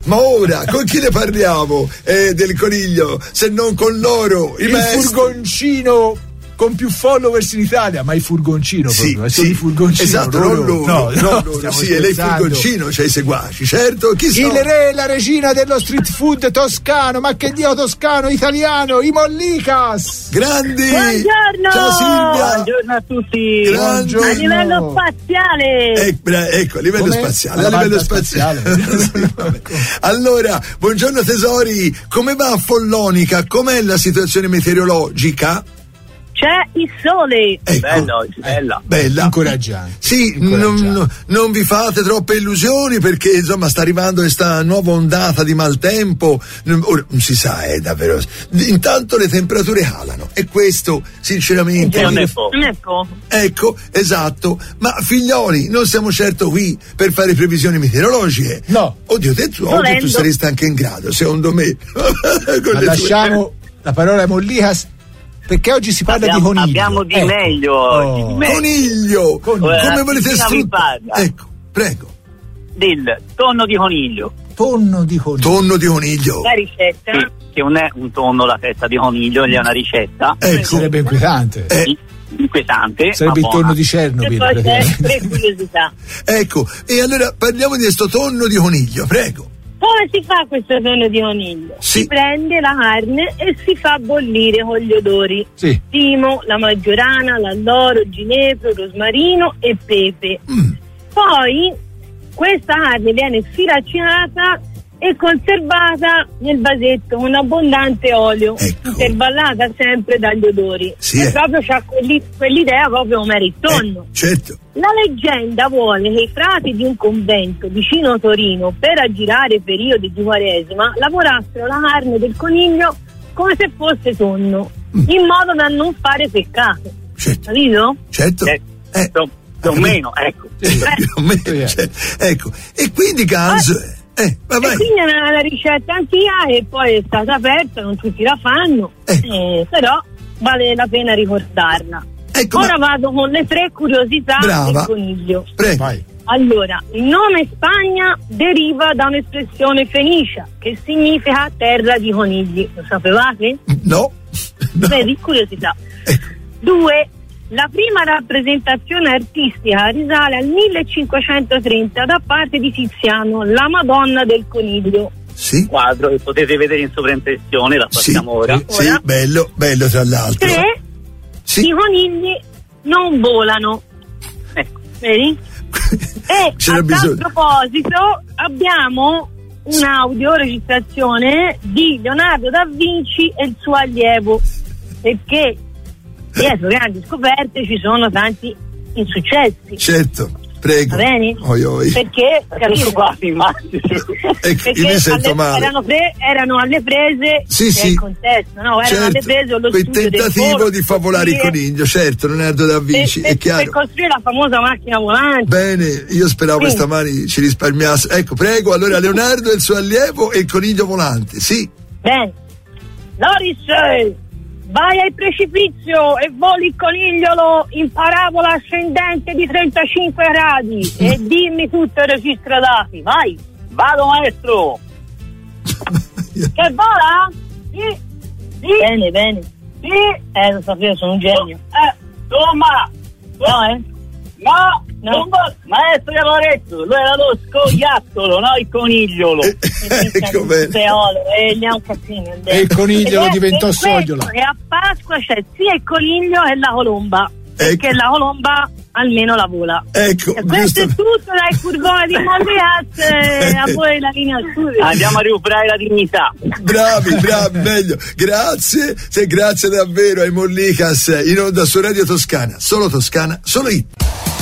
Ma ora, con chi ne parliamo del coniglio, se non con loro? Il furgoncino con più followers in Italia, ma il furgoncino proprio, sì, il furgoncino. Esatto, non loro. Sì, è lei il furgoncino, c'è i seguaci, certo. Chi il re, la regina dello street food toscano, ma che dio toscano, italiano, i Mollicas. Grandi! Buongiorno! Ciao Silvia! Buongiorno a tutti! Buongiorno. A livello spaziale! Ecco, a livello spaziale. A livello spaziale. Allora, buongiorno tesori, come va a Follonica? Com'è la situazione meteorologica? C'è il sole. Ecco. Bella. Incoraggiante. Sì, non vi fate troppe illusioni, perché insomma sta arrivando questa nuova ondata di maltempo. Ora, non si sa, davvero. Intanto le temperature calano e questo sinceramente non è poco. Ecco, esatto. Ma figlioli, non siamo certo qui per fare previsioni meteorologiche. No. Oddio, oggi tu saresti anche in grado, secondo me. Ma lasciamo la parola a Mollicas, perché oggi si parla di coniglio. Abbiamo di meglio oggi. Coniglio! Come volete sfruttare? Ecco, prego. Del tonno di coniglio. Tonno di coniglio. La ricetta? Sì, che non è un tonno la testa di coniglio, è una ricetta. Ecco. Sarebbe inquietante. Inquietante. Sarebbe il tonno di Chernobyl. E poi c'è tre curiosità. Ecco, e allora parliamo di questo tonno di coniglio, prego. Come si fa questo tonno di coniglio? Sì. Si prende la carne e si fa bollire con gli odori. Sì. Timo, la maggiorana, l'alloro, ginepro, rosmarino e pepe. Poi questa carne viene sfilaccinata e conservata nel vasetto con abbondante olio, intervallata sempre dagli odori. Sì, e proprio c'ha quell'idea proprio come era il tonno. Certo. La leggenda vuole che i frati di un convento vicino a Torino, per aggirare periodi di Quaresima, lavorassero la carne del coniglio come se fosse tonno, in modo da non fare peccato. Certo. Capito? Certo. Più o meno, ecco. Più o meno, ecco. E quindi Gans... E quindi è una ricetta antica e poi è stata aperta, non tutti la fanno, però vale la pena ricordarla. Ecco, ora vado con le tre curiosità del coniglio. Prego. Vai. Allora, il nome Spagna deriva da un'espressione fenicia che significa terra di conigli. Lo sapevate? No. Vedi, curiosità. 2. La prima rappresentazione artistica risale al 1530 da parte di Tiziano, la Madonna del Coniglio. Sì. Quadro che potete vedere in sovraimpressione, la passiamo ora. Sì, bello tra l'altro. 3. I conigli non volano. Ecco, vedi? E a tal proposito abbiamo un'audio registrazione di Leonardo da Vinci e il suo allievo, perché dietro grandi scoperte ci sono tanti insuccessi. Certo, prego. Va bene? Perché capito quasi immagino. Perché io mi sento male. Erano alle prese nel contesto, no? Erano alle prese allo quel studio tentativo di favolare il coniglio, certo, Leonardo da Vinci, è chiaro. Per costruire la famosa macchina volante. Bene, io speravo che stamani ci risparmiasse. Ecco, prego, allora Leonardo e il suo allievo e il coniglio volante, sì. Bene. Loris, vai al precipizio e voli il conigliolo in parabola ascendente di 35 gradi e dimmi tutto il registro dati. Vai. Vado, maestro. Che vola? Sì. Bene. Sì. Lo sapevo, sono un genio. Insomma. No. Maestro Iavoretto, lui era lo scoiattolo, no il conigliolo. Ecco bene. E gli ha un cazzino. E il conigliolo diventò sogliola. E a Pasqua c'è sia il coniglio che la colomba. Perché la colomba almeno la vola. Ecco, e questo è tutto dai curvoni di Mollicas. A voi la linea studio. Andiamo a recuperare la dignità. Bravi, meglio. Grazie davvero ai Mollicas, in onda su Radio Toscana, solo Toscana, solo hit.